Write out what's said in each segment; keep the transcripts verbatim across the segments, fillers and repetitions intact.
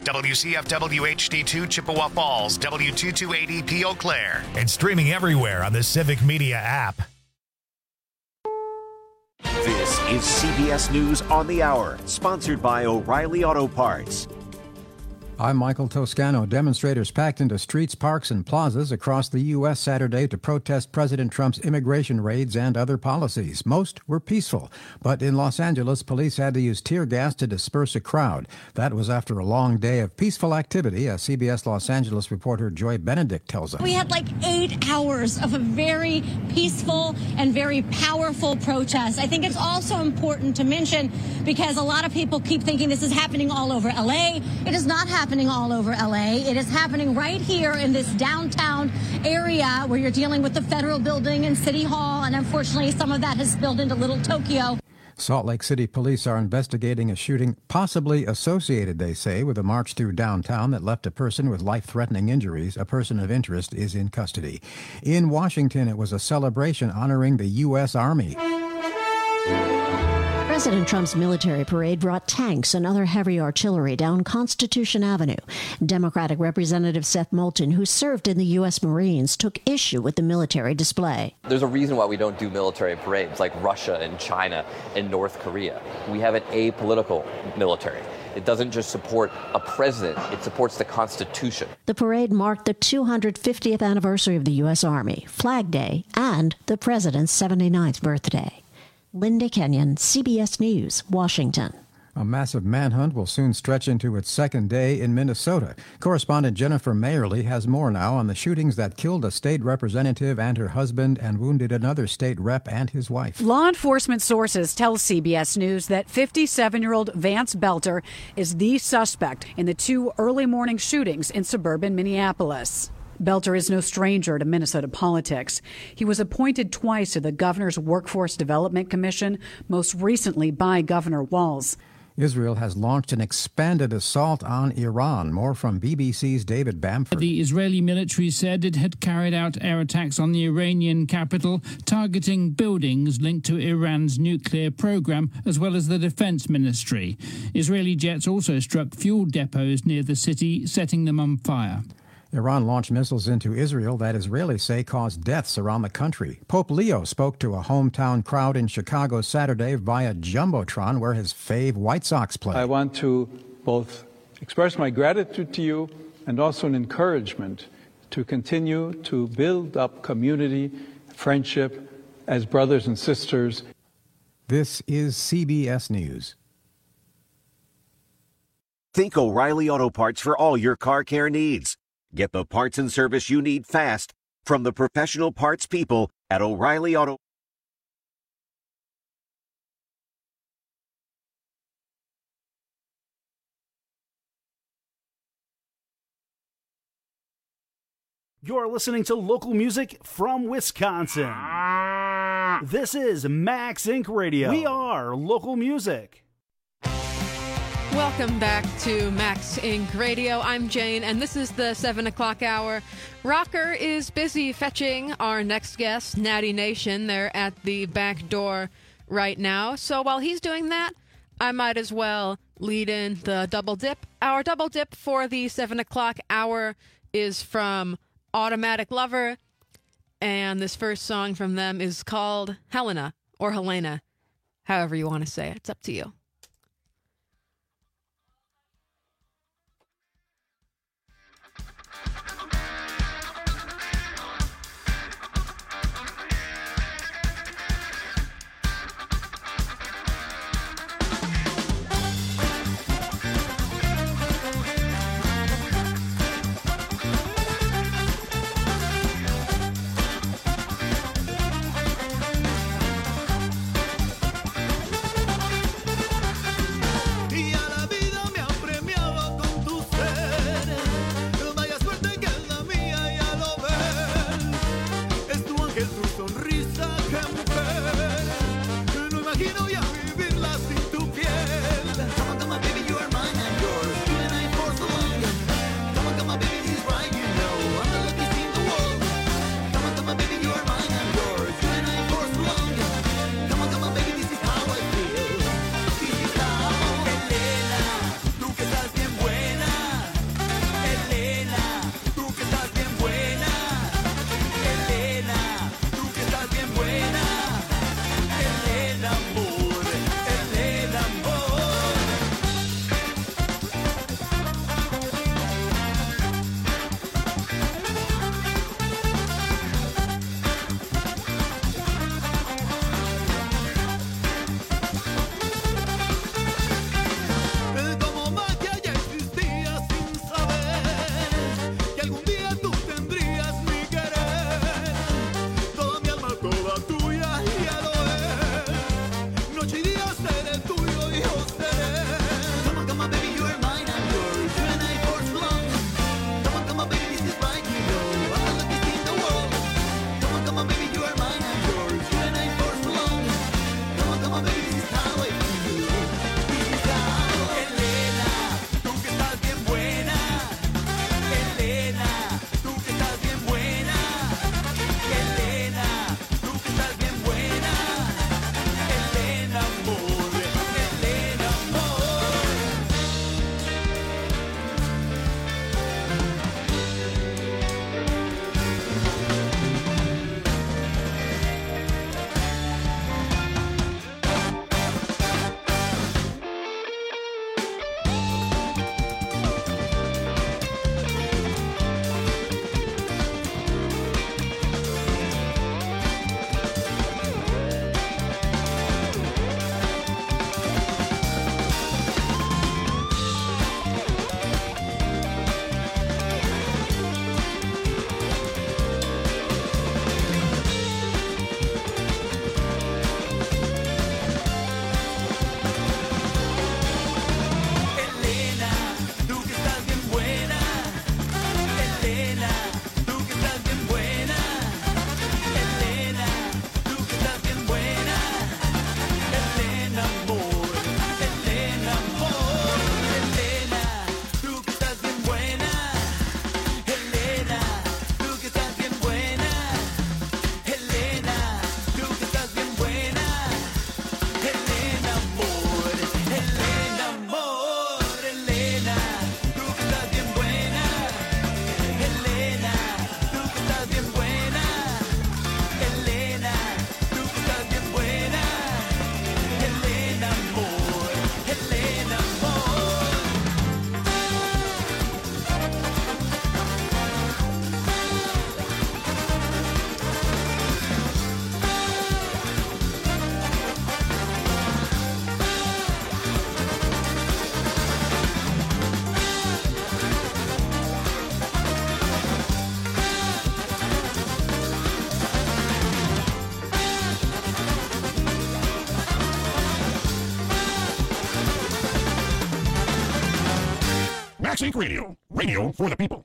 W C F W H D two Chippewa Falls, W two two eight zero P Eau Claire. And streaming everywhere on the Civic Media app. This is C B S News on the Hour, sponsored by O'Reilly Auto Parts. I'm Michael Toscano. Demonstrators packed into streets, parks, and plazas across the U S Saturday to protest President Trump's immigration raids and other policies. Most were peaceful, but in Los Angeles, police had to use tear gas to disperse a crowd. That was after a long day of peaceful activity, as C B S Los Angeles reporter Joy Benedict tells us. We had like eight hours of a very peaceful and very powerful protest. I think it's also important to mention, because a lot of people keep thinking this is happening all over L A. It is not happening all over L A. It is happening right here in this downtown area where you're dealing with the federal building and City Hall, and unfortunately some of that has spilled into Little Tokyo. Salt Lake City police are investigating a shooting possibly associated, they say, with a march through downtown that left a person with life-threatening injuries. A person of interest is in custody. In Washington, it was a celebration honoring the U S Army. President Trump's military parade brought tanks and other heavy artillery down Constitution Avenue. Democratic Representative Seth Moulton, who served in the U S Marines, took issue with the military display. There's a reason why we don't do military parades like Russia and China and North Korea. We have an apolitical military. It doesn't just support a president, it supports the Constitution. The parade marked the two hundred fiftieth anniversary of the U S Army, Flag Day, and the president's seventy-ninth birthday. Linda Kenyon, C B S News, Washington. A massive manhunt will soon stretch into its second day in Minnesota. Correspondent Jennifer Mayerly has more now on the shootings that killed a state representative and her husband and wounded another state rep and his wife. Law enforcement sources tell C B S News that fifty-seven-year-old Vance Belter is the suspect in the two early morning shootings in suburban Minneapolis. Belter is no stranger to Minnesota politics. He was appointed twice to the governor's Workforce Development Commission, most recently by Governor Walz. Israel has launched an expanded assault on Iran. More from B B C's David Bamford. The Israeli military said it had carried out air attacks on the Iranian capital, targeting buildings linked to Iran's nuclear program, as well as the defense ministry. Israeli jets also struck fuel depots near the city, setting them on fire. Iran launched missiles into Israel that Israelis say caused deaths around the country. Pope Leo spoke to a hometown crowd in Chicago Saturday via Jumbotron, where his fave White Sox play. I want to both express my gratitude to you and also an encouragement to continue to build up community, friendship as brothers and sisters. This is C B S News. Think O'Reilly Auto Parts for all your car care needs. Get the parts and service you need fast from the professional parts people at O'Reilly Auto. You're listening to local music from Wisconsin. This is Max Incorporated. Radio. We are local music. Welcome back to Max Incorporated. Radio. I'm Jane, and this is the seven o'clock hour. Rocker is busy fetching our next guest, Natty Nation. They're at the back door right now. So while he's doing that, I might as well lead in the double dip. Our double dip for the seven o'clock hour is from Automatic Lover, and this first song from them is called Helena, or Helena, however you want to say it. It's up to you. Max Inc Radio, radio for the people.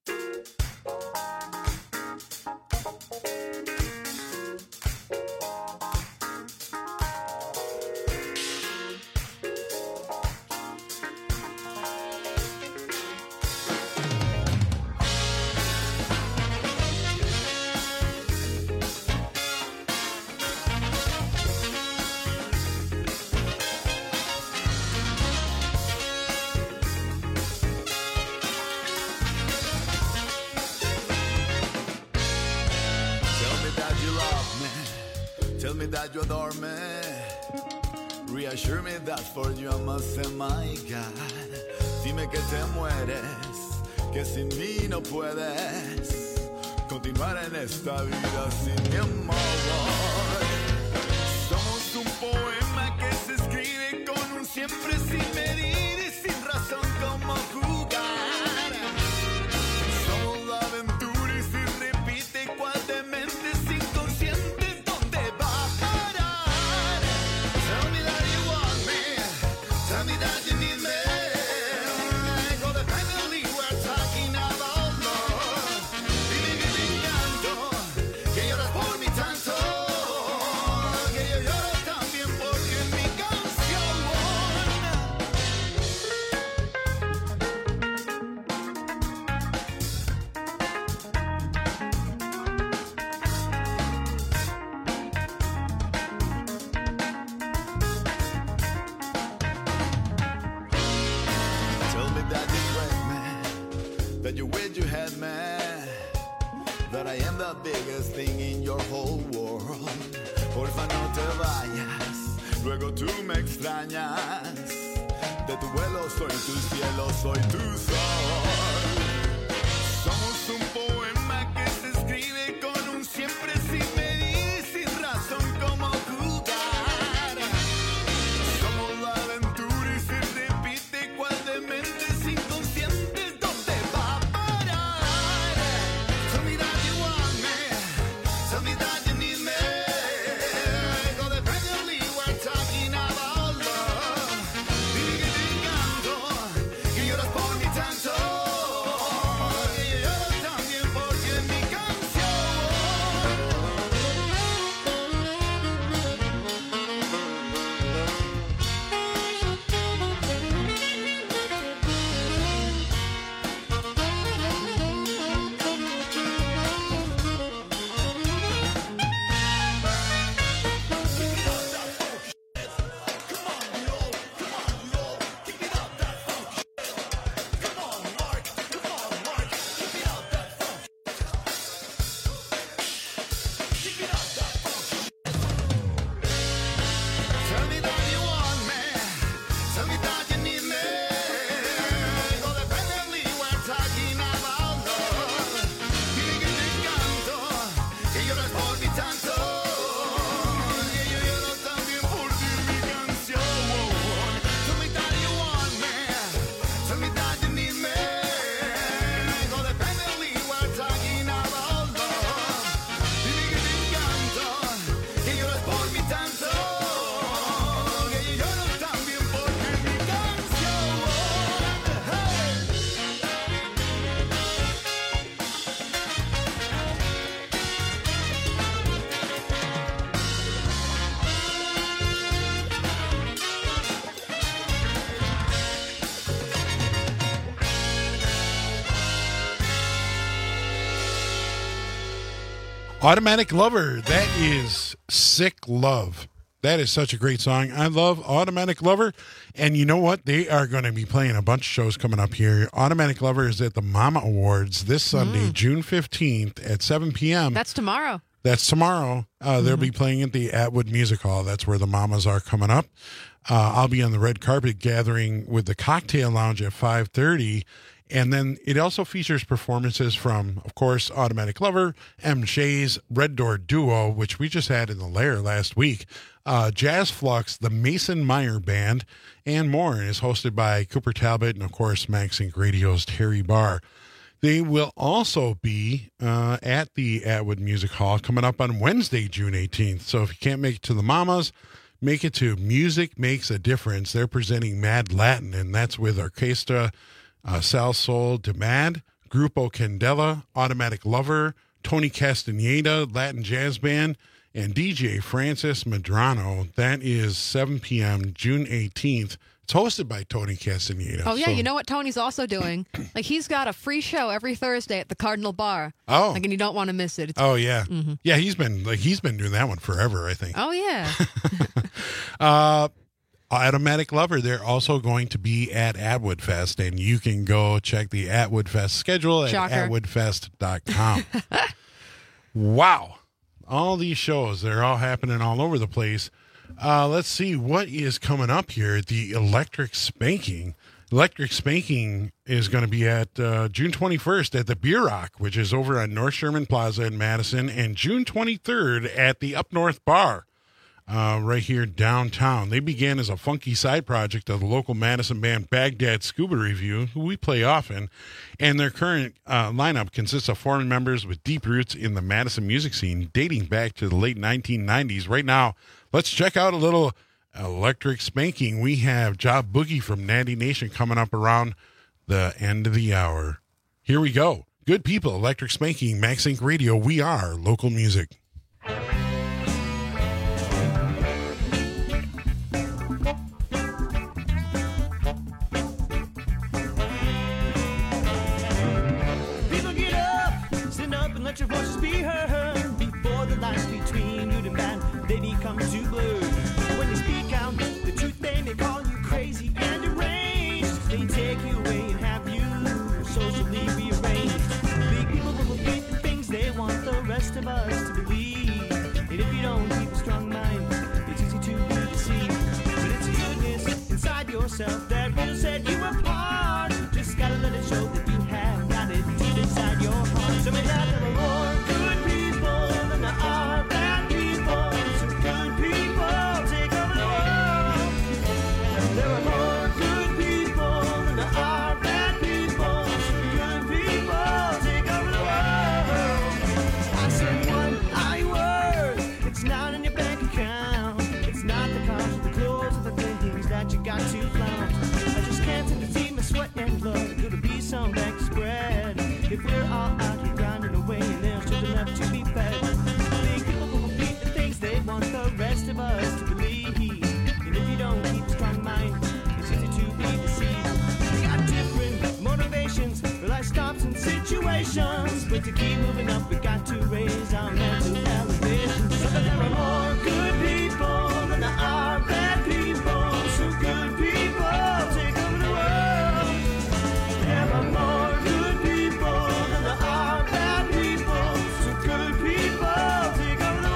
Tell me that you adore me. Reassure me that for you I must say my God. Dime que te mueres, que sin mí no puedes continuar en esta vida sin mi amor. Somos un poema que se escribe con un siempre sin medir y sin razón como jugar. Somos la aventura y si repite cual de mentes inconscientes, ¿dónde va a parar? Tell me that you want me, tell me that you need me. Codependently we're talking about love. Dime que te encanto, que lloras por mi tanto, que yo lloro también porque en mi canción. Tell me that you read me, that you wish you had me, that I am the biggest thing in your whole world. Porfa no te vayas, luego tú me extrañas. De tu vuelo soy tu cielo, soy tu sol. Somos un poema que se escribe con un siempre sin medir y sin razón como jugar. Somos la aventura y se repite cual de mentes inconscientes, ¿dónde va a parar? Tell me that you want me, tell me that you need me. Codependently we're talking about love. Dime que te encanto, que lloras por mi tanto, que yo lloro también porque en mi canción. Tell me that you want me, tell me that you need me. Codependently we're talking about love. Dime que te encanto, que lloras por mi tanto, que yo lloro también por ti en mi canción. Tell me that you want me, tell me that you need me. Codependently we're talking about love. Dime que te encanto, que lloras por mi tanto, que yo lloro también porque en mi canción. Hey. Automatic Lover. That is Sick Love. That is such a great song. I love Automatic Lover. And you know what? They are going to be playing a bunch of shows coming up here. Automatic Lover is at the Mama Awards this Sunday, June fifteenth at seven p.m. That's tomorrow. That's tomorrow. Uh, they'll be playing at the Atwood Music Hall. That's where the Mamas are coming up. Uh, I'll be on the red carpet gathering with the Cocktail Lounge at five thirty. And then it also features performances from, of course, Automatic Lover, M. Shays, Red Door Duo, which we just had in the Lair last week, uh, Jazz Flux, the Mason Meyer Band, and more. And is hosted by Cooper Talbot and, of course, Max Inc Radio's Terry Barr. They will also be uh, at the Atwood Music Hall coming up on Wednesday, June eighteenth. So if you can't make it to the Mamas, make it to Music Makes a Difference. They're presenting Mad Latin, and that's with Orchestra uh, Sal Sol Demad, Grupo Candela, Automatic Lover, Tony Castaneda, Latin Jazz Band, and D J Francis Medrano. That is seven p.m. June eighteenth. It's hosted by Tony Castaneda. Oh, yeah. So, you know what Tony's also doing? Like, he's got a free show every Thursday at the Cardinal Bar. Oh. Like, and you don't want to miss it. It's, oh, yeah. Mhm. Yeah, he's been like he's been doing that one forever, I think. Oh, yeah. uh, Automatic Lover, they're also going to be at Atwood Fest, and you can go check the Atwood Fest schedule at Shocker. atwood fest dot com. Wow. All these shows, they're all happening all over the place. Uh, let's see what is coming up here. The Electric Spanking. Electric Spanking is going to be at uh, June twenty-first at the Beer Rock, which is over on North Sherman Plaza in Madison, and June twenty-third at the Up North Bar uh, right here downtown. They began as a funky side project of the local Madison band Baghdad Scuba Review, who we play often, and their current uh, lineup consists of four members with deep roots in the Madison music scene dating back to the late nineteen nineties. Right now, let's check out a little Electric Spanking. We have Job Boogie from Natty Nation coming up around the end of the hour. Here we go. Good people, Electric Spanking, Max Inc Radio. We are local music. People get up, stand up and let your voices be heard. Before the lines between good and bad, they become too blurred. When they speak out the truth, they may call you crazy and deranged. They take you away and have you socially rearranged. Big people will repeat the things they want the rest of us to believe. And if you don't keep a strong mind, it's easy to be deceived. But it's a goodness inside yourself that will set you apart. Just gotta let it show that you have got it deep inside your heart. So may that there are more good people than there are bad people. So good people take over the world. There are more good people than there are bad people. So good people take over the world. I said one I word. It's not in your bank account. It's not the cars, the clothes, or the things that you got to flaunt. I just can't seem to see my sweat and blood. Could it be some back spread? If we're all out here grinding away and there's children left to be fed. Big people will repeat the things they want the rest of us to believe. And if you don't keep a strong mind, it's easy to be deceived. We got different motivations for life stops and situations. But to keep moving up, we got to raise our mental elevation. So that there are more good people than there are bad people. So good people take over the world. There are more good people than there are bad people. So good people take over the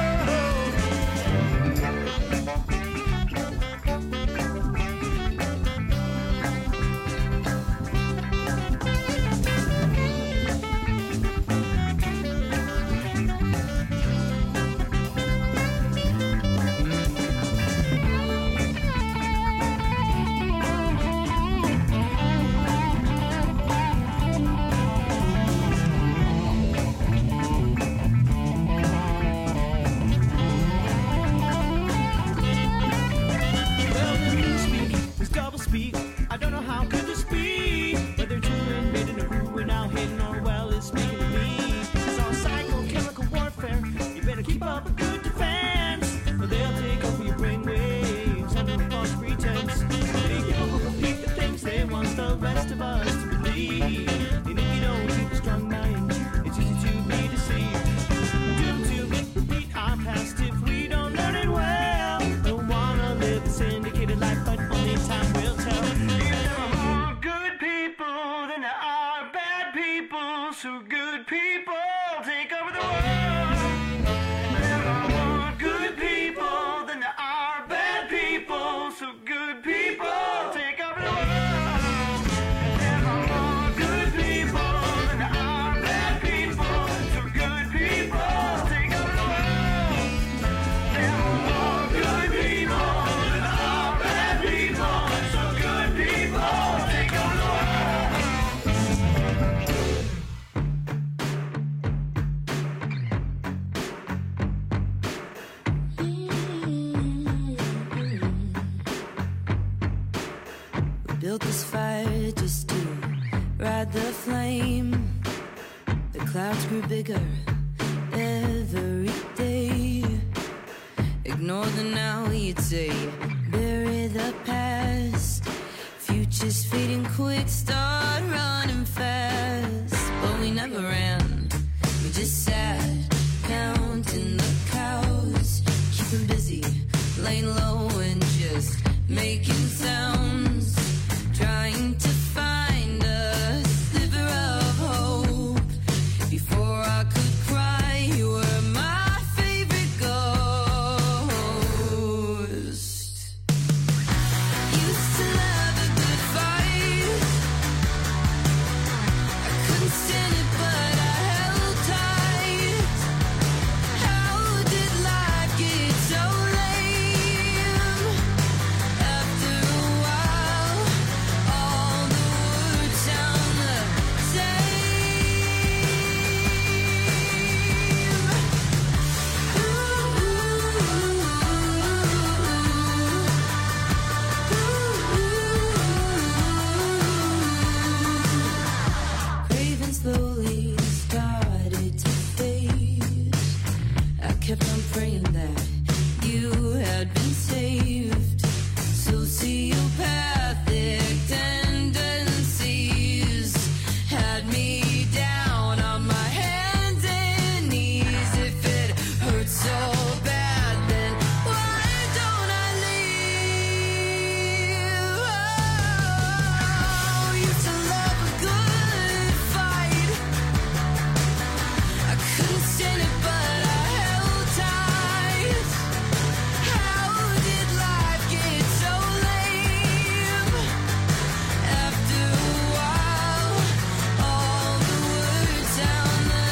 Well, the newspeak is double speak. I don't know how could this be. Whether children made in a crew and now hidden or well is speaking to me. It's all psychochemical warfare. You better keep up a good defense, or they'll take over your brainwaves under a false pretense. Big people will repeat the things they want the rest of us to believe. And if you don't keep a strong mind, it's easy to be deceived. Doomed to repeat our past if we don't learn it well. Don't wanna live a syndicated life, but only time will tell. There are more good people than there are bad people. So good people take over the world. There are more good people than there are bad people. So good people take over the world. There are more good people than there are bad people. So good people take over the world. There are more good people than there are bad people. So good people take over the world. We built this fire just to ride the flame. The clouds grew bigger every day. Ignore the now, you'd say. Bury the past. Future's fading quick, start running fast. But we never ran, we just sat, counting the cows. Keeping busy, laying low and just making sounds. Trying to find a sliver of hope. Before I could cry, you were my favorite ghost. Used to love a good fight. I couldn't stand it, but I held tight. How did life get so lame? After a while, all the words sound the Craving slowly started to fade. I kept on praying that you had been saved. Sociopathic tendencies had me down on my hands and knees. If it hurts so bad, then why don't I leave? Oh, used to love a good fight. I couldn't stand it, but I held tight. How did life get so lame? After a while, all the words sound the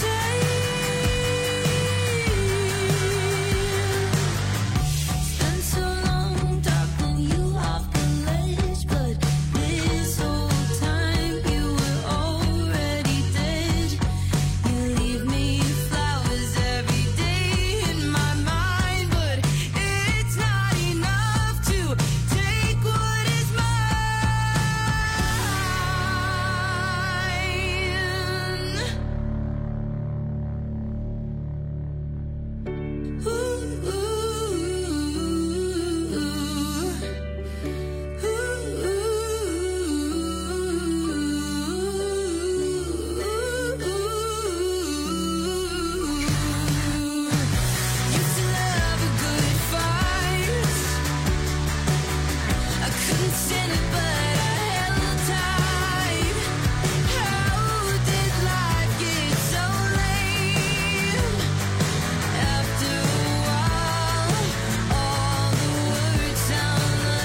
same. Spent so long talking you off the ledge, but this whole time you were already dead. You leave me flowers every day in my mind, but it's not enough to take what is mine. Ooh, Used to love a good fight. I couldn't stand it, but I held tight. How did life get so lame? After a while, all the words sound the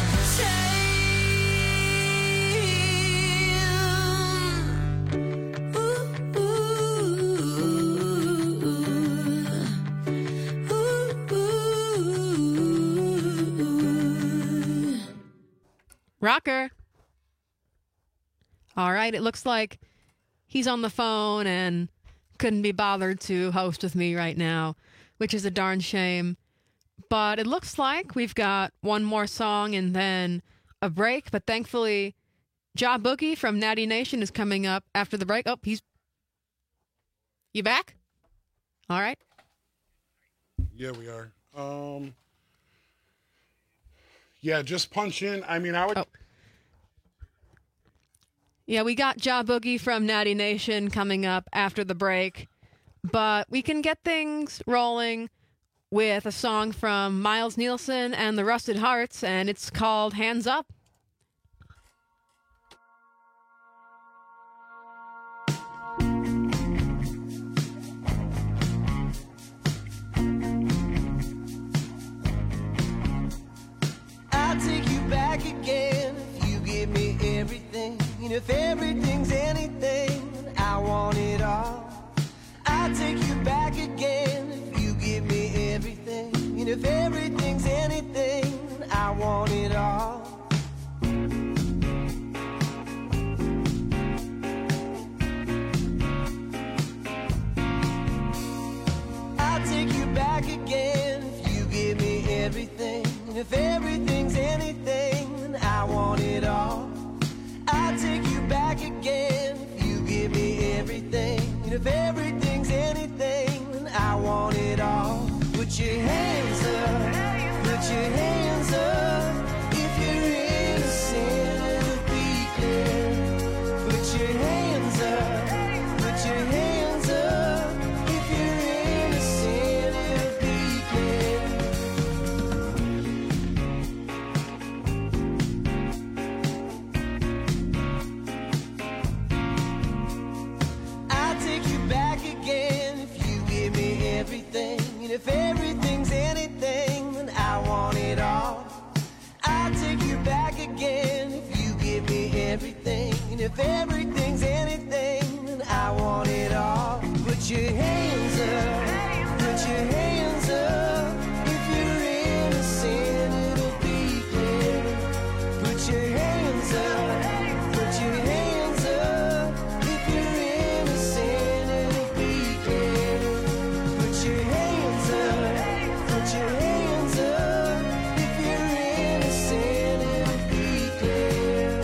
same. Rocker. All right, it looks like he's on the phone and couldn't be bothered to host with me right now, which is a darn shame. But it looks like we've got one more song and then a break. But thankfully, Ja Boogie from Natty Nation is coming up after the break. Oh, he's... You back? All right. Yeah, we are. Um, yeah, just punch in. I mean, I would. Oh. Yeah, we got Ja Boogie from Natty Nation coming up after the break. But we can get things rolling with a song from Miles Nielsen and the Rusted Hearts, and it's called Hands Up. I'll take you back again if you give me everything. And if everything's anything, I want it all. I'll take you back again if you give me everything. And if everything's anything, I want it all. I'll take you back again if you give me everything. And if everything's anything, I want it all. I'll take you back again And if everything's anything, then I want it all. I'll take you back again if you give me everything. And if everything's anything, then I want it all. Put your hands up, put your hands up. If you're innocent, it'll be clear. Put your hands up, put your hands up. If you're innocent, it'll be clear. Put your hands up, put your hands up. If you're innocent, it'll be clear.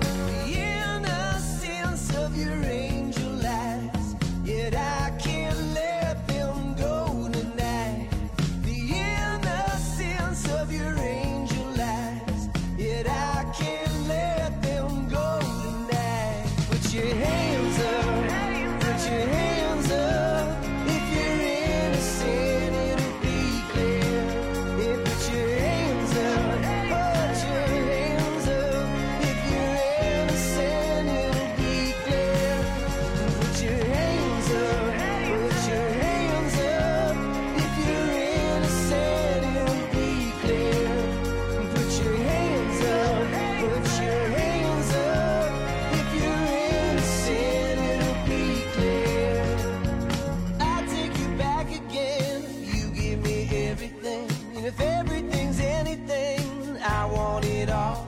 The innocence of your angel eyes, yet I can't let them go tonight. The innocence of your angel eyes, yet I can't let them go tonight. Put your hands up, put your hands up. If you're innocent, it'll be clear. Yeah, put your hands up, put your hands up. If you're innocent, it'll be clear. Put your hands up, put your hands up. If you're innocent, it'll be clear. Put your hands up, put your hands up. If you're innocent, it'll be clear. I'll take you back again if you give me everything. And if everything's anything, I want it all.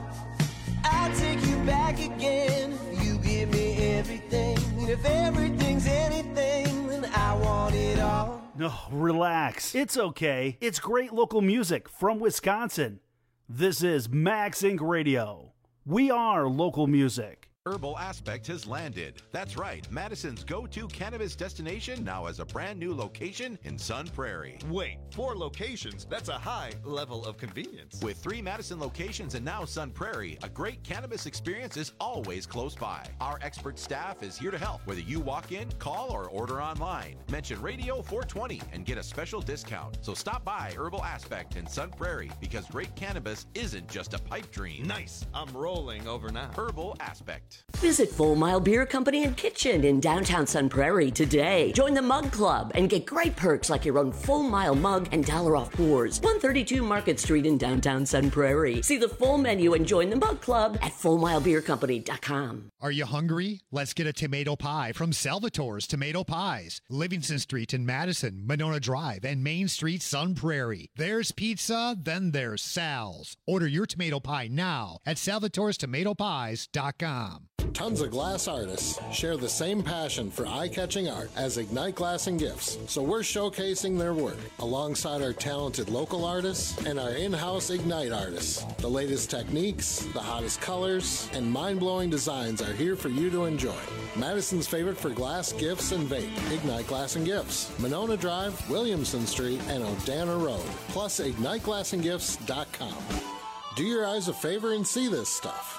I'll take you back again if you give me everything. And if everything's anything, then I want it all. No, relax. It's okay. It's great local music from Wisconsin. This is Max Inc Radio. We are local music. Herbal Aspect has landed. That's right, Madison's go-to cannabis destination now has a brand new location in Sun Prairie. Wait, four locations? That's a high level of convenience. With three Madison locations and now Sun Prairie, a great cannabis experience is always close by. Our expert staff is here to help, whether you walk in, call, or order online. Mention Radio four twenty and get a special discount. So stop by Herbal Aspect in Sun Prairie because great cannabis isn't just a pipe dream. Nice. I'm rolling over now. Herbal Aspect. Visit Full Mile Beer Company and Kitchen in downtown Sun Prairie today. Join the Mug Club and get great perks like your own Full Mile mug and dollar off pours. one thirty-two Market Street in downtown Sun Prairie. See the full menu and join the Mug Club at full mile beer company dot com. Are you hungry? Let's get a tomato pie from Salvatore's Tomato Pies. Livingston Street in Madison, Monona Drive, and Main Street, Sun Prairie. There's pizza, then there's Sal's. Order your tomato pie now at salvatores tomato pies dot com. Tons of glass artists share the same passion for eye-catching art as Ignite Glass and Gifts, so we're showcasing their work alongside our talented local artists and our in-house Ignite artists. The latest techniques, the hottest colors, and mind-blowing designs are here for you to enjoy. Madison's favorite for glass, gifts, and vape, Ignite Glass and Gifts, Monona Drive, Williamson Street, and O'Dana Road, plus ignite glass and gifts dot com. Do your eyes a favor and see this stuff.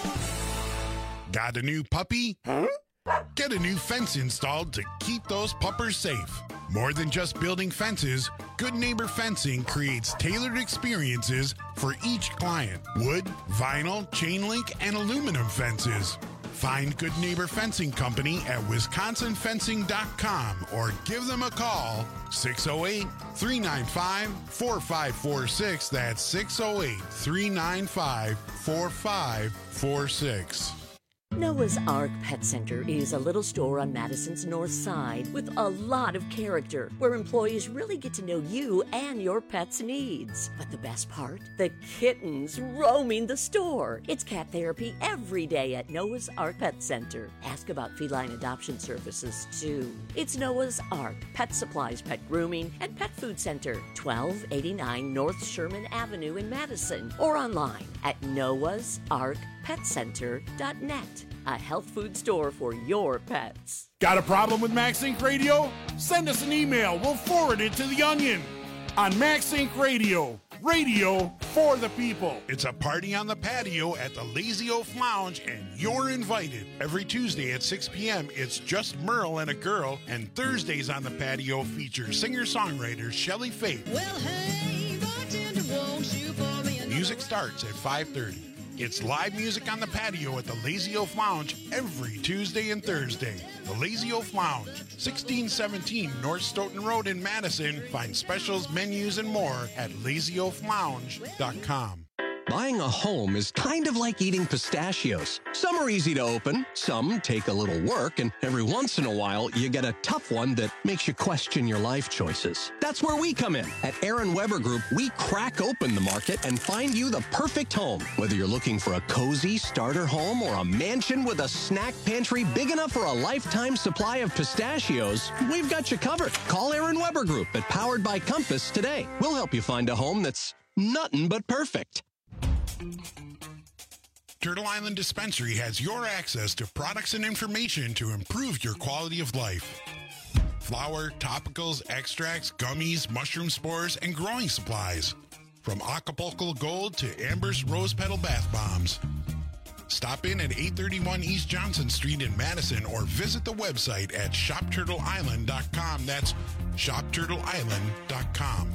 Got a new puppy? Huh? Get a new fence installed to keep those puppers safe. More than just building fences, Good Neighbor Fencing creates tailored experiences for each client. Wood, vinyl, chain link, and aluminum fences. Find Good Neighbor Fencing Company at wisconsin fencing dot com or give them a call, six oh eight, three nine five, four five four six. That's six oh eight, three nine five, four five four six. Noah's Ark Pet Center is a little store on Madison's north side with a lot of character where employees really get to know you and your pet's needs. But the best part? The kittens roaming the store. It's cat therapy every day at Noah's Ark Pet Center. Ask about feline adoption services too. It's Noah's Ark Pet Supplies, Pet Grooming, and Pet Food Center, twelve eighty-nine North Sherman Avenue in Madison, or online at noahs ark pet center dot net. A health food store for your pets. Got a problem with Max Inc Radio? Send us an email. We'll forward it to The Onion. On Max Inc Radio, radio for the people. It's a party on the patio at the Lazy Oaf Lounge, and you're invited. Every Tuesday at six p.m., it's just Merle and a girl, and Thursdays on the patio feature singer-songwriter Shelley Faith. Well, hey, bartender, won't you pour me another? Music starts at five thirty. It's live music on the patio at the Lazy Oaf Lounge every Tuesday and Thursday. The Lazy Oaf Lounge, sixteen seventeen North Stoughton Road in Madison. Find specials, menus, and more at lazy oaf lounge dot com. Buying a home is kind of like eating pistachios. Some are easy to open, some take a little work, and every once in a while, you get a tough one that makes you question your life choices. That's where we come in. At Aaron Weber Group, we crack open the market and find you the perfect home. Whether you're looking for a cozy starter home or a mansion with a snack pantry big enough for a lifetime supply of pistachios, we've got you covered. Call Aaron Weber Group at Powered by Compass today. We'll help you find a home that's nothing but perfect. Turtle Island Dispensary has your access to products and information to improve your quality of life. Flour, topicals, extracts, gummies, mushroom spores, and growing supplies. From Acapulco Gold to Amber's Rose Petal Bath Bombs. Stop in at eight thirty-one East Johnson Street in Madison or visit the website at shop turtle island dot com. That's shop turtle island dot com.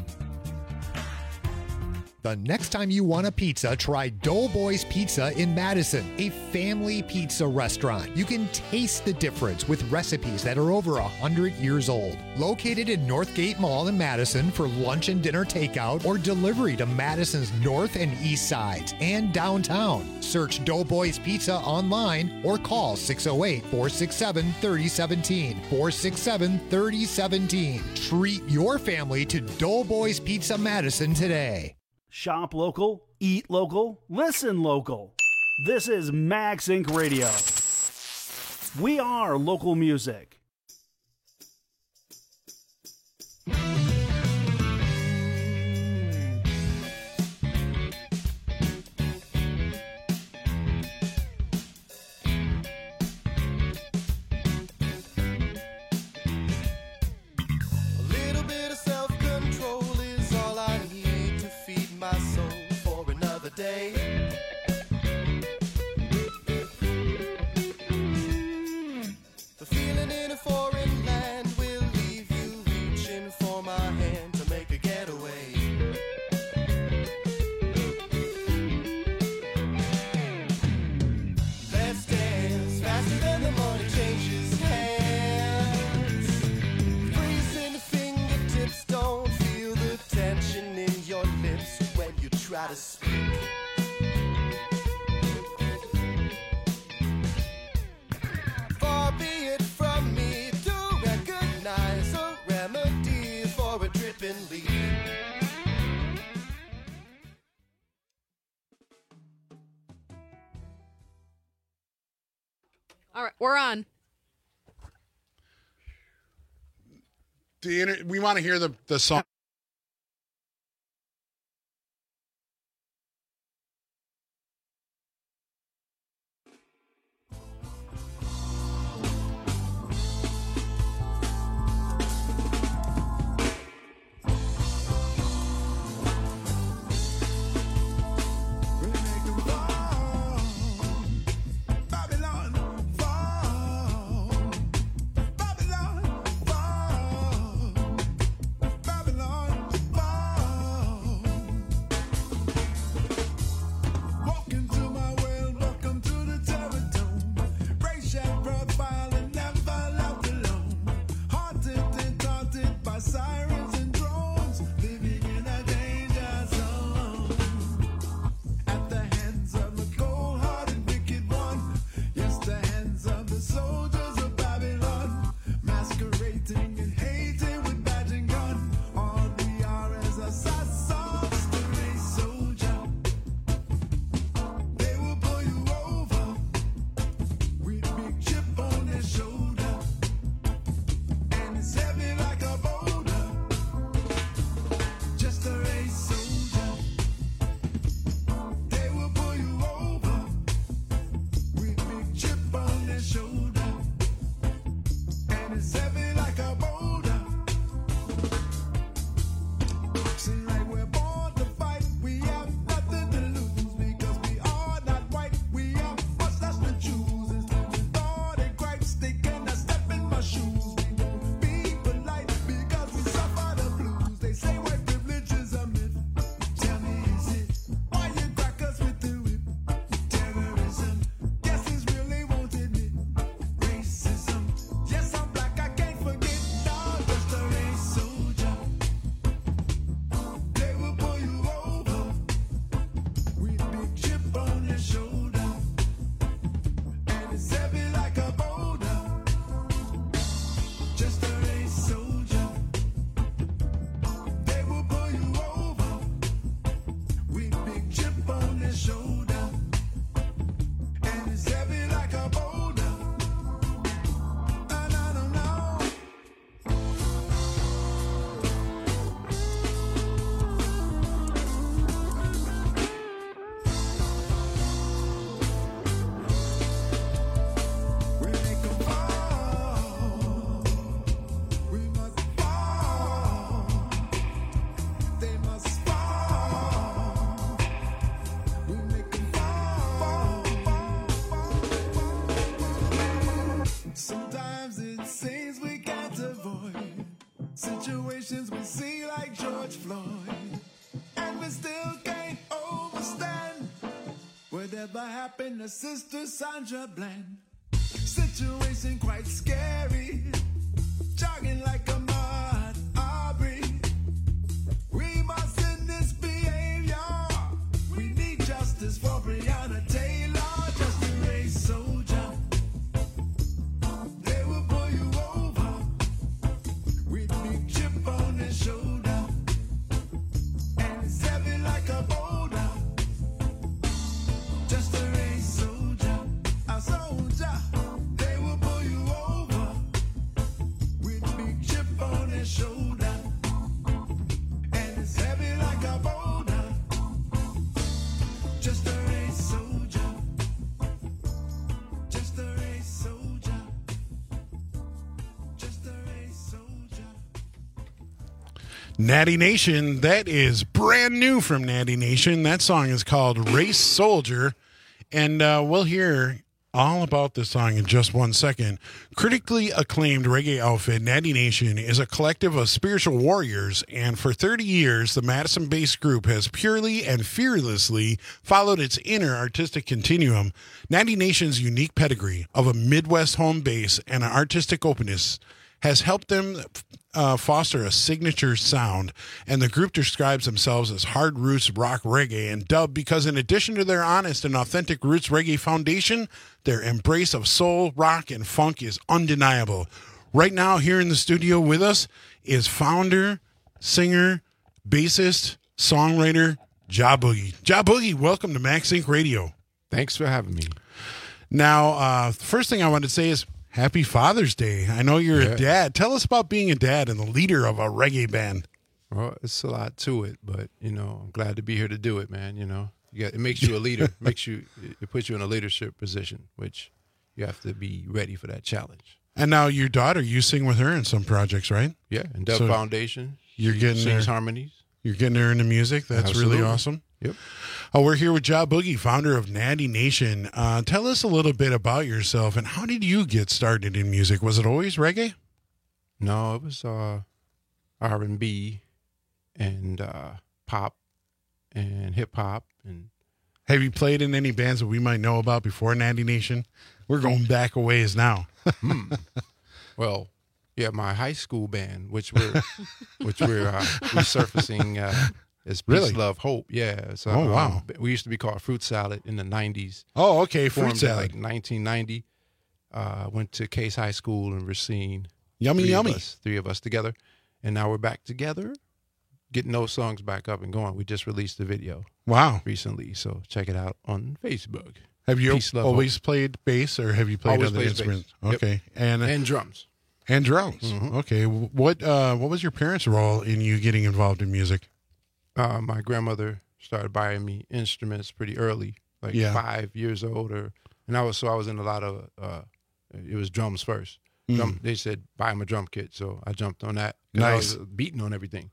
The next time you want a pizza, try Doughboys Pizza in Madison, a family pizza restaurant. You can taste the difference with recipes that are over one hundred years old. Located in Northgate Mall in Madison for lunch and dinner takeout or delivery to Madison's north and east sides and downtown. Search Doughboys Pizza online or call six oh eight, four six seven, three oh one seven, four six seven, three oh one seven. Treat your family to Doughboys Pizza Madison today. Shop local, eat local, listen local. This is Max Incorporated. Radio. We are local music. Day. The feeling in a foreign land will leave you reaching for my hand to make a getaway. Let's dance faster than the money changes hands. Freezing fingertips, don't feel the tension in your lips when you try to speak. All right, we're on. The inter- we want to hear the, the song. Babylon, George Floyd, and we still can't understand whatever happened to Sister Sandra Bland. Situation quite scary, jogging like a mud Aubrey. We must end this behavior. We need justice for Breonna Taylor, just a race soldier. They will pull you over with big chip on their shoulder, and it's heavy like a boulder. Just a race soldier, a soldier. They will pull you over with big chip on their shoulder, and it's heavy like a boulder. Just a race soldier, just a race soldier, just a race soldier. Natty Nation, that is brand new from Natty Nation. That song is called Race Soldier, and uh, we'll hear all about this song in just one second. Critically acclaimed reggae outfit Natty Nation is a collective of spiritual warriors, and for thirty years, the Madison-based group has purely and fearlessly followed its inner artistic continuum. Natty Nation's unique pedigree of a Midwest home base and an artistic openness has helped them uh, foster a signature sound, and the group describes themselves as hard roots rock reggae and dub because in addition to their honest and authentic roots reggae foundation, their embrace of soul, rock, and funk is undeniable. Right now, here in the studio with us is founder, singer, bassist, songwriter, Ja Boogie. Ja Boogie, welcome to Max Inc Radio. Thanks for having me. Now, uh, the first thing I want to say is Happy Father's Day. I know you're Yeah. a dad. Tell us about being a dad and the leader of a reggae band. Well, it's a lot to it, but you know, I'm glad to be here to do it, man. You know, you got, it makes you a leader. makes you it puts you in a leadership position, which you have to be ready for that challenge. And now your daughter, you sing with her in some projects, right? Yeah, and Dub So Foundation. You're she getting sings her, harmonies. You're getting her into music. That's Absolutely. really awesome. Yep. Oh, we're here with Ja Boogie, founder of Natty Nation. Uh, tell us a little bit about yourself and how did you get started in music? Was it always reggae? No, it was uh, R and B and uh, pop and hip hop. And Have you played in any bands that we might know about before Natty Nation? We're going back a ways now. hmm. Well, yeah, my high school band, which we're which we're uh, resurfacing. Uh, It's Peace, Really? Love, Hope. Yeah. So, Oh, wow. um, we used to be called Fruit Salad in the nineties. Oh, okay, Fruit Formed in, Salad. like nineteen ninety. Uh, went to Case High School in Racine. Yummy, three yummy. Of us, three of us together. And now we're back together, getting those songs back up and going. We just released the video. Wow. Recently. So check it out on Facebook. Have you Peace, Love, always Hope. played bass or have you played Always other plays instruments? bass. Yep. Okay. And And drums. And drums. Mhm. Okay. What uh, what was your parents' role in you getting involved in music? Uh, my grandmother started buying me instruments pretty early, like Yeah. five years old, or and I was so I was in a lot of uh, it was drums first. Drum, Mm. They said buy him a drum kit, so I jumped on that. 'Cause I Nice. was beating on everything,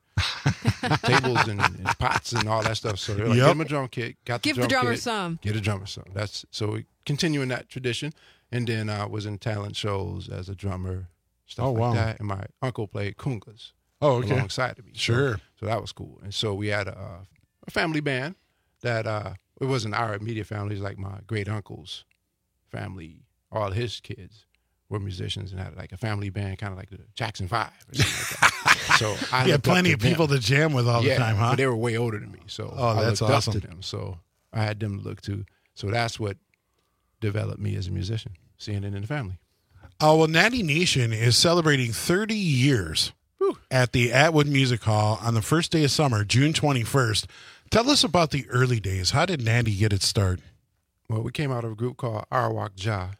tables and, and pots and all that stuff. So they're like, Yep. get him a drum kit. Got the Give the drum drummer kit, some. Get a drummer some. That's so we continuing that tradition, and then I was in talent shows as a drummer, stuff Oh, like wow. that. And my uncle played congas. Oh, okay. Alongside of me. So- Sure. So, that was cool. And so we had a, uh, a family band that uh, it wasn't our immediate family. It was like my great uncle's family. All his kids were musicians and had like a family band, kind of like the Jackson Five or something like that. So I You had looked up plenty to of people them. to jam with all the Yeah, time, huh? But they were way older than me, so Oh, I that's looked awesome. up to them. So I had them to look to. So that's what developed me as a musician, seeing it in the family. Oh, well, Natty Nation is celebrating thirty years at the Atwood Music Hall on the first day of summer, June twenty-first. Tell us about the early days. How did Natty get its start? Well, we came out of a group called Arawak Ja,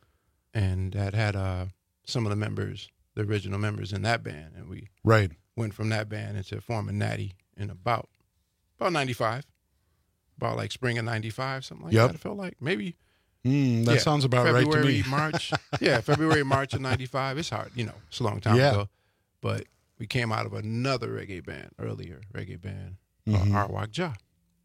and that had uh, some of the members, the original members in that band, and we Right. went from that band into forming Natty in about about ninety-five, about like spring of ninety-five, something like Yep. that. It felt like maybe. Mm, that Yeah, sounds about right to February, me. March. Yeah, February, March of ninety-five. It's hard, you know, it's a long time Yeah. ago. But we came out of another reggae band, earlier reggae band, called Mhm. Arawak Ja.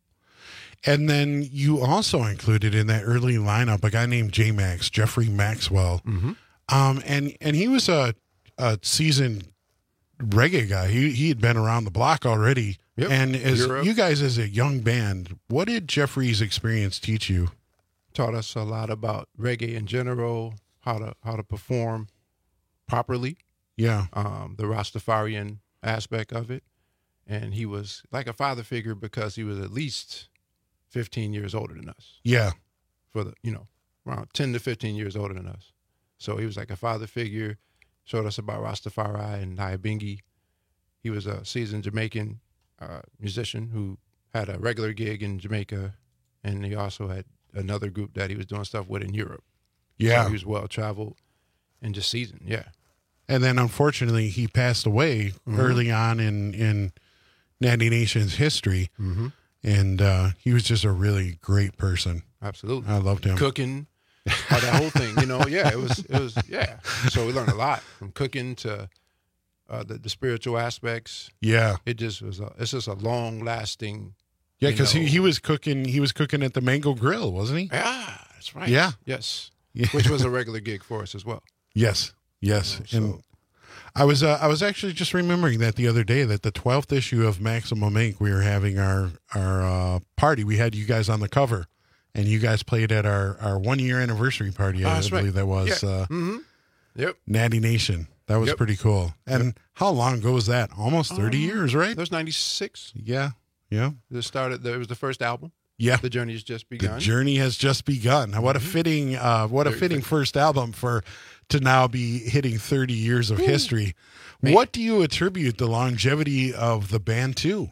And then you also included in that early lineup a guy named J Max, Jeffrey Maxwell. Mm-hmm. Um, and, and he was a, a seasoned reggae guy. He he had been around the block already. Yep. And as Europe. you guys as a young band, what did Jeffrey's experience teach you? Taught us a lot about reggae in general, how to how to perform properly. Yeah. Um, the Rastafarian aspect of it. And he was like a father figure because he was at least fifteen years older than us. Yeah. For the, you know, around ten to fifteen years older than us. So he was like a father figure, showed us about Rastafari and Nyabingi. He was a seasoned Jamaican uh, musician who had a regular gig in Jamaica, and he also had another group that he was doing stuff with in Europe. Yeah. So he was well-traveled and just seasoned, yeah. And then, unfortunately, he passed away Mhm. early on in, in Natty Nation's history. Mhm. And uh, he was just a really great person. Absolutely. I loved him. Cooking, uh, that whole thing, you know, yeah, it was, it was, yeah. So we learned a lot from cooking to uh, the, the spiritual aspects. Yeah. It just was, a, it's just a long lasting. Yeah, because he, he was cooking. He was cooking at the Mango Grill, wasn't he? Yeah, that's right. Yeah. Yes. Yeah. Which was a regular gig for us as well. Yes. Yes. You know, and I was uh, I was actually just remembering that the other day that the twelfth issue of Maximum Ink, we were having our our uh, party. We had you guys on the cover, and you guys played at our, our one year anniversary party. Oh, I that's believe right. that was Yeah. uh, Mm-hmm. Yep. Natty Nation. That was Yep. pretty cool. And how long ago was that? Almost thirty Um, years, right? That was ninety-six. Yeah. Yeah. It started. It was the first album. Yeah. The journey's just begun. The journey has just begun. Now, what a fitting, uh, what a Very fitting fitting. first album for to now be hitting thirty years of Ooh. history. Man. What do you attribute the longevity of the band to?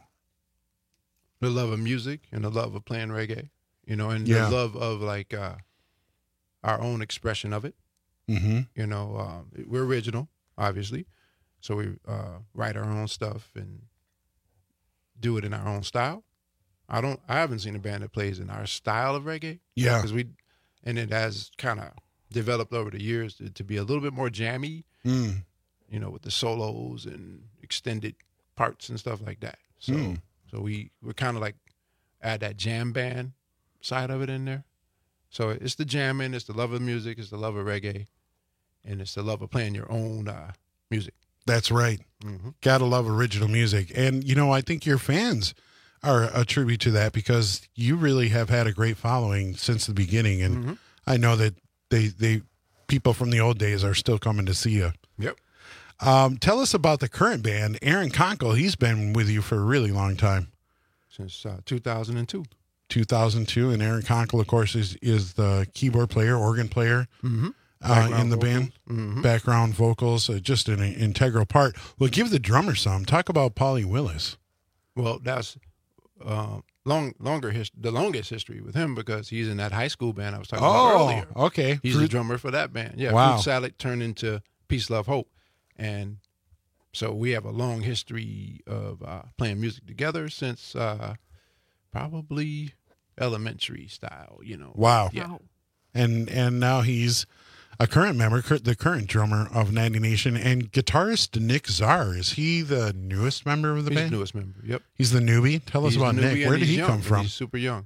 The love of music and the love of playing reggae, you know, and Yeah. the love of like uh, our own expression of it. Mm-hmm. You know, um, we're original, obviously, so we uh, write our own stuff and do it in our own style. I don't. I haven't seen a band that plays in our style of reggae. Yeah. because we, and it has kind of developed over the years to, to be a little bit more jammy. Mm. You know, with the solos and extended parts and stuff like that. So, Mm. so we we're kind of like add that jam band side of it in there. So it's the jamming, it's the love of music, it's the love of reggae, and it's the love of playing your own uh, music. That's right. Mhm. Gotta love original music. And, you know, I think your fans are a tribute to that because you really have had a great following since the beginning. And Mhm. I know that they, they, people from the old days are still coming to see you. Yep. Um, tell us about the current band, Aaron Conkle. He's been with you for a really long time. Since uh, two thousand two. two thousand two. And Aaron Conkle, of course, is, is the keyboard player, organ player. Mm-hmm. Uh, in the band, Mhm. background vocals, uh, just an integral part. Well, give the drummer some. Talk about Paulie Willis. Well, that's uh, long, longer his, the longest history with him because he's in that high school band I was talking about Oh, earlier. okay. He's the Fruit- drummer for that band. Yeah, Wow. Fruit Salad turned into Peace, Love, Hope, and so we have a long history of uh, playing music together since uh, probably elementary style. You know. Wow. Yeah. And and now he's a current member, cur- the current drummer of Natty Nation, and guitarist Nick Czar. Is he the newest member of the He's band? the newest member. Yep. He's the newbie. Tell us He's about the Nick. newbie and Where did he's he young, come and from? He's super young.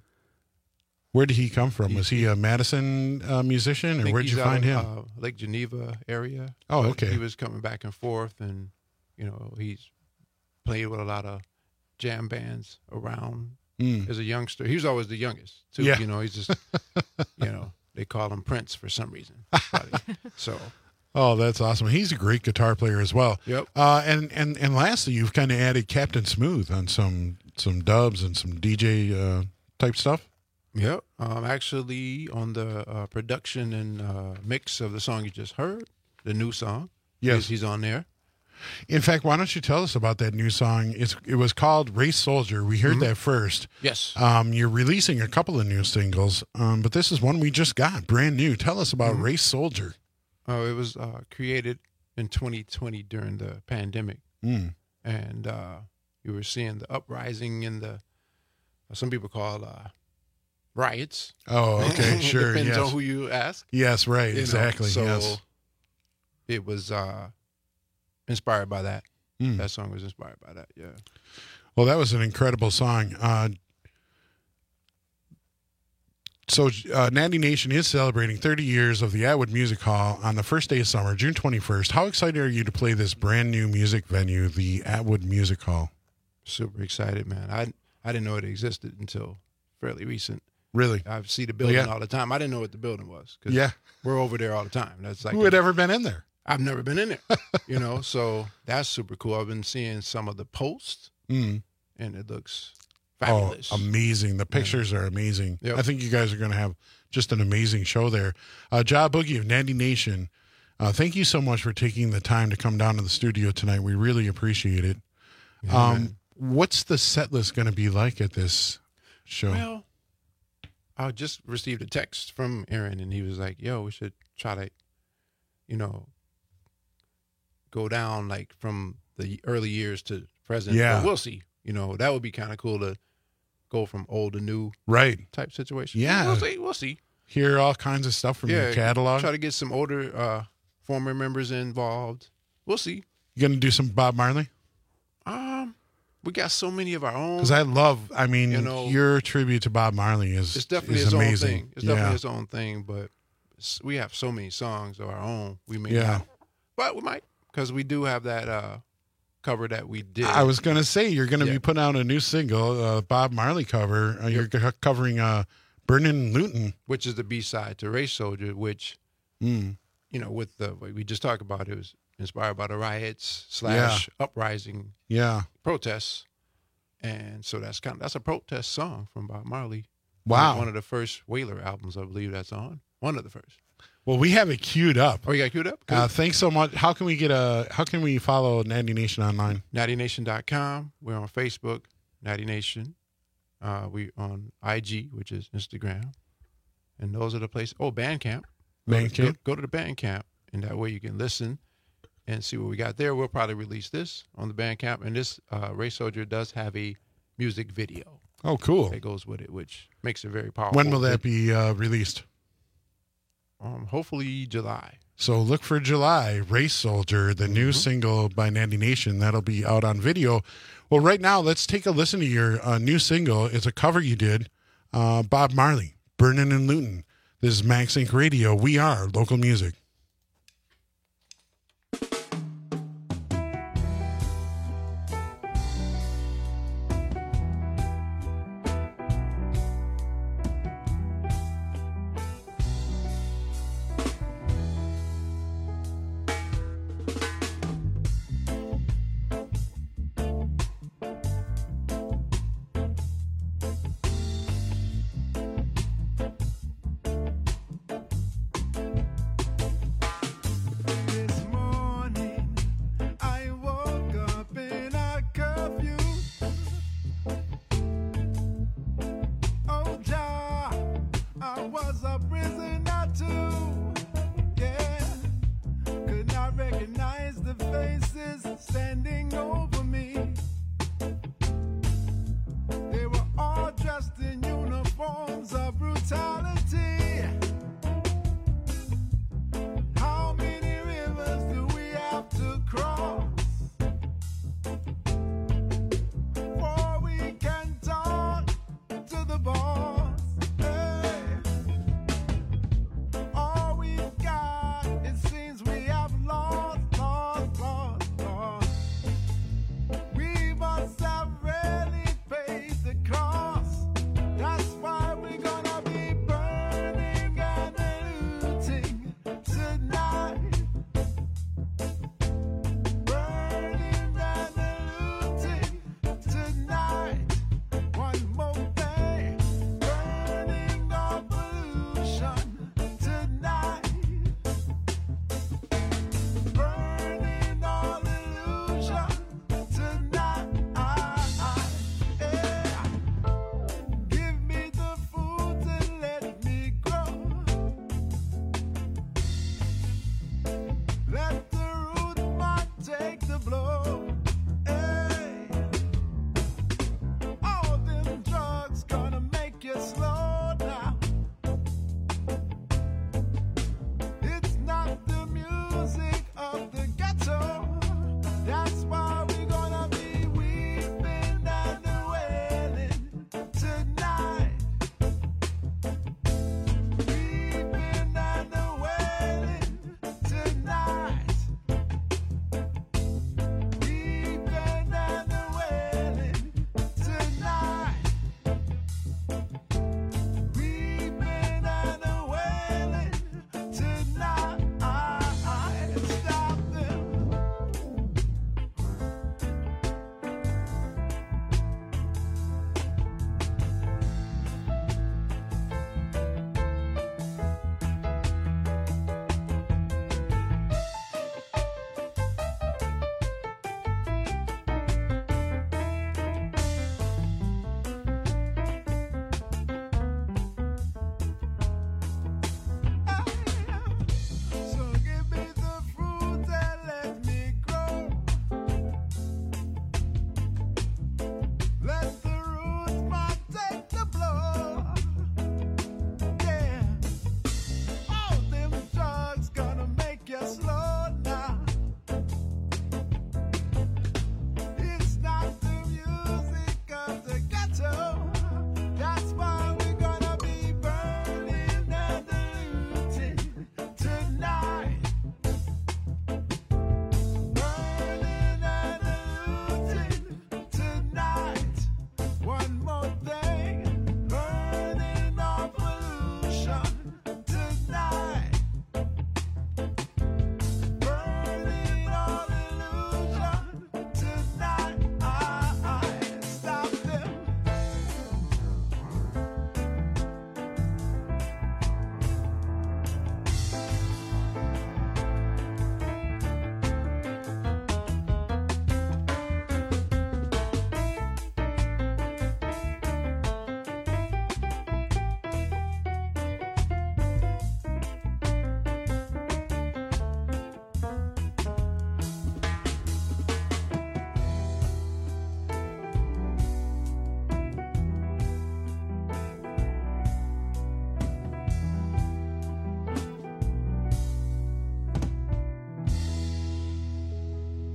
Where did he come from? Was he a Madison uh, musician, I or think where'd he's you out find of, him? Uh, Lake Geneva area. Oh, But okay. He was coming back and forth, and you know he's played with a lot of jam bands around Mm. as a youngster. He was always the youngest too. Yeah. You know, he's just you know they call him Prince for some reason. probably. So Oh, that's awesome. He's a great guitar player as well. Yep. Uh, and, and, and lastly, you've kind of added Captain Smooth on some some dubs and some D J uh, type stuff. Yep. Um, actually, on the uh, production and uh, mix of the song you just heard, the new song. Yes. he's, he's on there. In fact, why don't you tell us about that new song? It's it was called Race Soldier. We heard Mhm. that first. Yes. Um, you're releasing a couple of new singles, um, but this is one we just got, brand new. Tell us about Mhm. Race Soldier. Oh, it was uh, created in twenty twenty during the pandemic, Mm. and uh, you were seeing the uprising in the uh, some people call uh, riots. Oh, okay, sure. Depends yes. on who you ask. Yes, right, You know, exactly. So yes. it was uh, inspired by that. Mm. That song was inspired by that. Yeah. Well, that was an incredible song. Uh, So uh, Natty Nation is celebrating thirty years of the Atwood Music Hall on the first day of summer, June twenty-first. How excited are you to play this brand new music venue, the Atwood Music Hall? Super excited, man. I I didn't know it existed until fairly recent. Really? I see the building Well, yeah. all the time. I didn't know what the building was. 'Cause Yeah. we're over there all the time. That's like Who had ever been in there? I've never been in there. You know, so that's super cool. I've been seeing some of the posts, Mm. and it looks fabulous. Oh, amazing. The pictures are amazing. Yep. I think you guys are going to have just an amazing show there. Uh, Ja Boogie of Natty Nation, uh, thank you so much for taking the time to come down to the studio tonight. We really appreciate it. Yeah, um, man. what's the set list going to be like at this show? Well, I just received a text from Aaron, and he was like, yo, we should try to, you know, go down like from the early years to present. Yeah. But we'll see. You know, that would be kind of cool to go from old to new Right. type situation. Yeah. We'll see. We'll see. Hear all kinds of stuff from your catalog. Try to get some older uh, former members involved. We'll see. You going to do some Bob Marley? Um, we got so many of our own. Because I love, I mean, You know, your tribute to Bob Marley is, It's definitely is its amazing. own thing. It's definitely yeah. its own thing, but s- we have so many songs of our own. We may Yeah. not, but we might, because we do have that uh, cover that we did. I was going to say, you're going to Yeah. be putting out a new single, uh, Bob Marley cover. Uh, You're co- covering uh, Burnin' and Luton. which is the B side to Race Soldier, which Mm. you know, with the what we just talked about, it was inspired by the riots slash uprising, Yeah. protests, and so that's kind of that's a protest song from Bob Marley. Wow. One of the first Whaler albums, I believe that's on. One of the first. Well, we have it queued up. Oh, you got it queued up? Good. Uh, thanks so much. How can we get a? How can we follow Natty Nation online? natty nation dot com. We're on Facebook, Natty Nation. Uh, we on I G, which is Instagram, and those are the places. Oh, Bandcamp. Go to- Bandcamp? Go, go to the Bandcamp, and that way you can listen and see what we got there. We'll probably release this on the Bandcamp, and this uh, Race Soldier does have a music video. Oh, cool. That goes with it, which makes it very powerful. When will that be uh, released? Um, hopefully July. So look for July, Race Soldier, the new single by Natty Nation. That'll be out on video. Well, right now, let's take a listen to your uh, new single. It's a cover you did, uh, Bob Marley, Burnin' and Luton. This is Max Inc Radio. We are local music.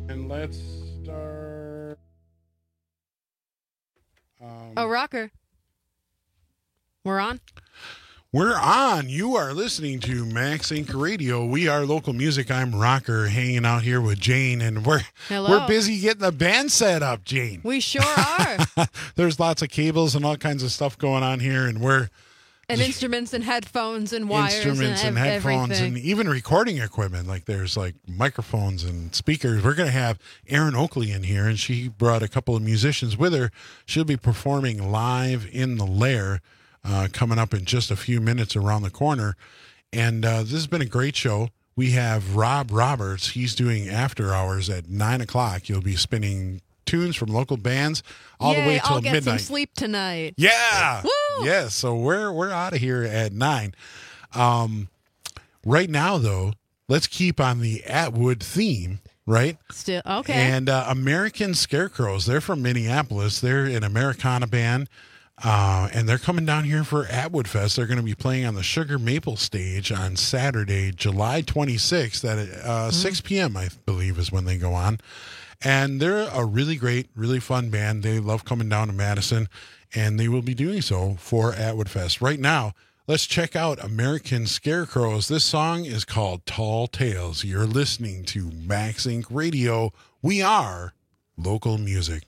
And let's start. Um, oh, Rocker. We're on? We're on. You are listening to Max Inc Radio. We are local music. I'm Rocker, hanging out here with Jane, and we're Hello. we're busy getting the band set up, Jane. We sure are. There's lots of cables and all kinds of stuff going on here, and we're and instruments and headphones and wires instruments and, and ev- headphones everything. and even recording equipment. Like there's like microphones and speakers. We're going to have Erin Oakley in here, and she brought a couple of musicians with her. She'll be performing live in the Lair uh, coming up in just a few minutes around the corner. And uh, this has been a great show. We have Rob Roberts. He's doing after hours at nine o'clock. You'll be spinning tunes from local bands all Yay, the way till I'll get midnight. some sleep tonight. Yeah. Woo! Yes. So we're we're out of here at nine. Um, right now, though, let's keep on the Atwood theme, right? Still okay. And uh, American Scarecrows. They're from Minneapolis. They're an Americana band. Uh, and they're coming down here for Atwood Fest. They're going to be playing on the Sugar Maple stage on Saturday, July twenty-sixth at uh, mm-hmm. six p.m., I believe, is when they go on. And they're a really great, really fun band. They love coming down to Madison, and they will be doing so for Atwood Fest. Right now, let's check out American Scarecrows. This song is called Tall Tales. You're listening to Max Inc Radio. We are local music.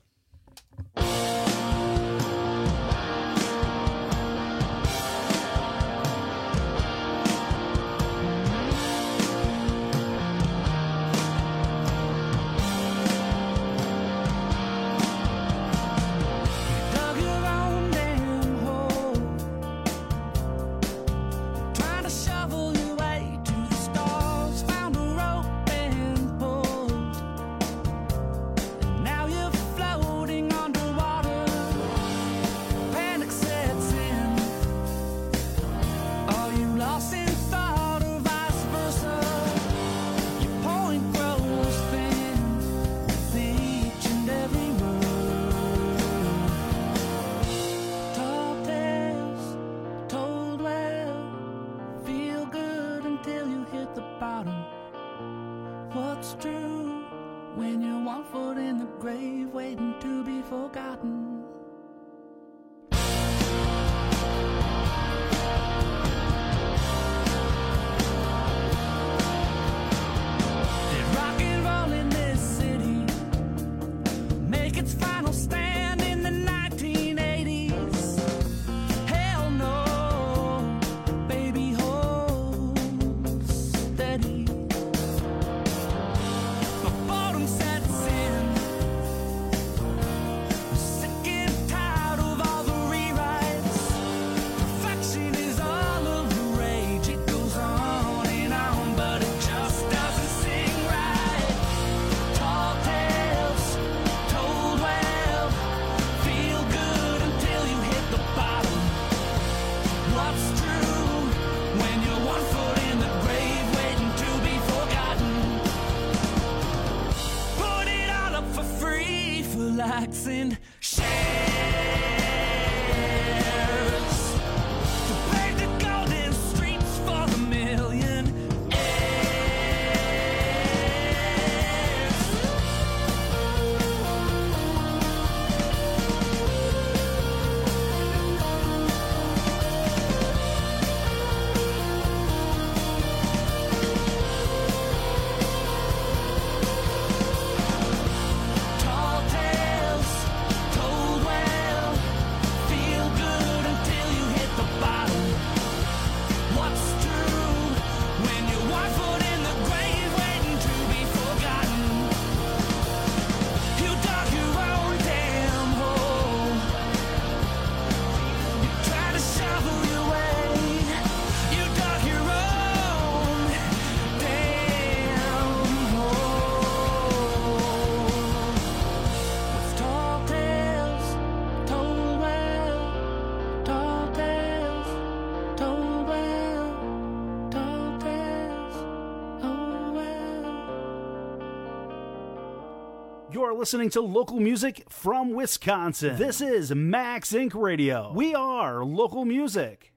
You're listening to local music from Wisconsin. This is Max Inc Radio. We are local music.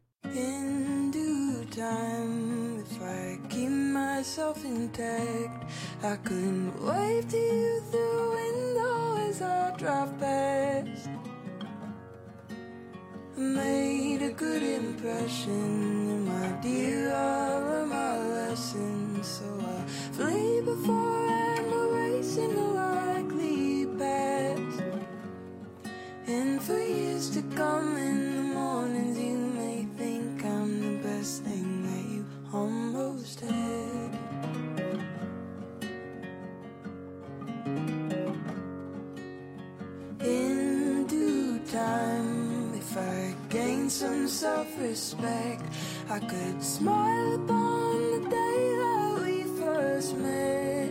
In due time, if I keep myself intact, I couldn't wave to you made a good impression, and my dear, I learned my lesson. So I flee before I'm erasing the likely past. And for years to come, in the mornings you may think I'm the best thing that you almost had. In due time, if I gain some self-respect, I could smile upon the day that we first met.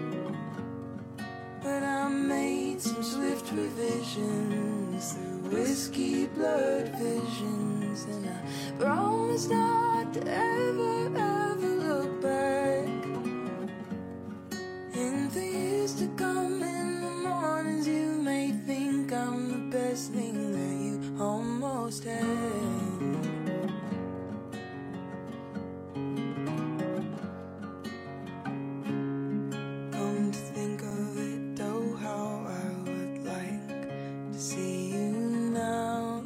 But I made some swift revisions through whiskey blood visions, and I promised not to ever, ever look back. In the years to come, in the mornings you may think I'm the best thing that you almost had. Come to think of it, though, how I would like to see you now.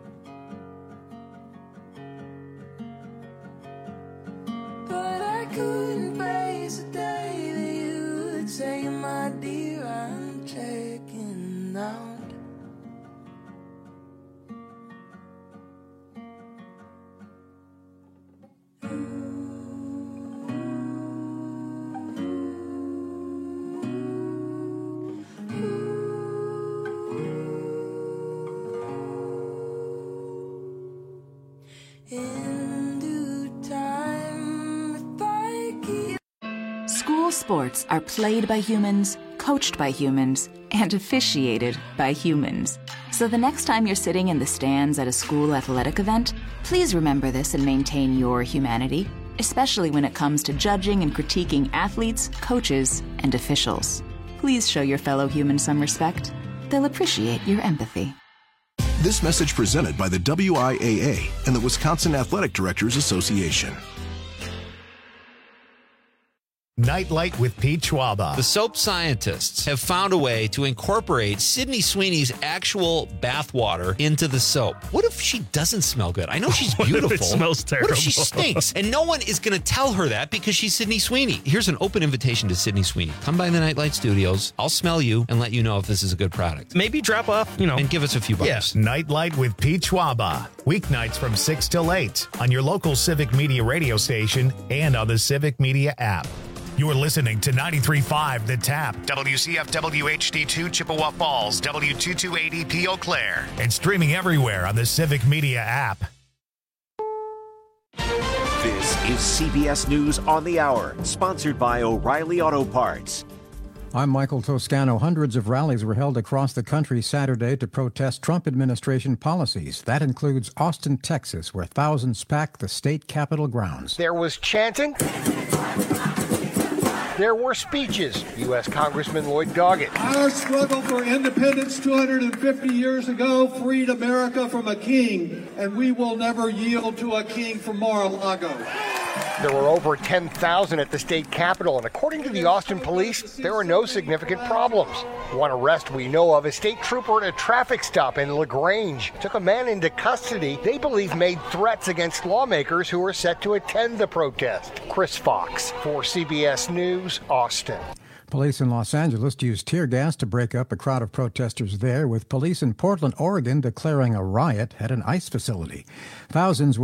But I couldn't face a day that you would say, my dear, I'm checking out. In due time, if I keep School sports are played by humans, coached by humans, and officiated by humans. So the next time you're sitting in the stands at a school athletic event, please remember this and maintain your humanity, especially when it comes to judging and critiquing athletes, coaches, and officials. Please show your fellow humans some respect. They'll appreciate your empathy. This message presented by the W I A A and the Wisconsin Athletic Directors Association. Nightlight with Pete Schwaba. The soap scientists have found a way to incorporate Sydney Sweeney's actual bathwater into the soap. What if she doesn't smell good? I know she's beautiful. What if it smells terrible? What if she stinks? And no one is going to tell her that because she's Sydney Sweeney. Here's an open invitation to Sydney Sweeney. Come by the Nightlight Studios. I'll smell you and let you know if this is a good product. Maybe drop off, you know. And give us a few bucks. Yes. Nightlight with Pete Schwaba. Weeknights from six till eight on your local Civic Media radio station and on the Civic Media app. You're listening to ninety-three point five The Tap, W C F W H D two Chippewa Falls, W two two eight E P Eau Claire, and streaming everywhere on the Civic Media app. This is C B S News on the Hour, sponsored by O'Reilly Auto Parts. I'm Michael Toscano. Hundreds of rallies were held across the country Saturday to protest Trump administration policies. That includes Austin, Texas, where thousands packed the state capitol grounds. There was chanting. There were speeches. U S Congressman Lloyd Doggett. Our struggle for independence two hundred fifty years ago freed America from a king, and we will never yield to a king from Mar-a-Lago. There were over ten thousand at the state capitol, and according to the Austin police, there were no significant problems. One arrest we know of, a state trooper at a traffic stop in LaGrange took a man into custody they believe made threats against lawmakers who were set to attend the protest. Chris Fox for C B S News, Austin. Police in Los Angeles used tear gas to break up a crowd of protesters there, with police in Portland, Oregon declaring a riot at an ICE facility. Thousands